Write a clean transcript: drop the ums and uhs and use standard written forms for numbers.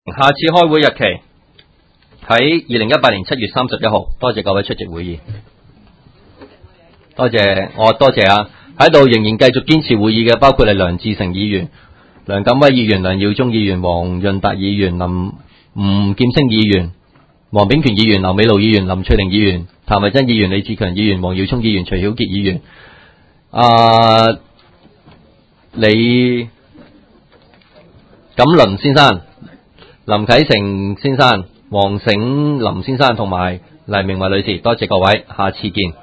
下次開會日期喺2018年7月31號，多謝各位出席會議。多謝啊！喺度仍然繼續堅持會議嘅，包括係梁志誠議員、梁錦威議員、梁耀忠議員、黃潤達議員、吳劍星議員、黃炳權議員、劉美露議員、林翠玲議員、譚慧珍議員、李志強議員、黃耀聰議員、徐曉傑議員、李錦麟先生、林啟成先生、黃醒林先生同埋黎明慧女士，多謝各位，下次見。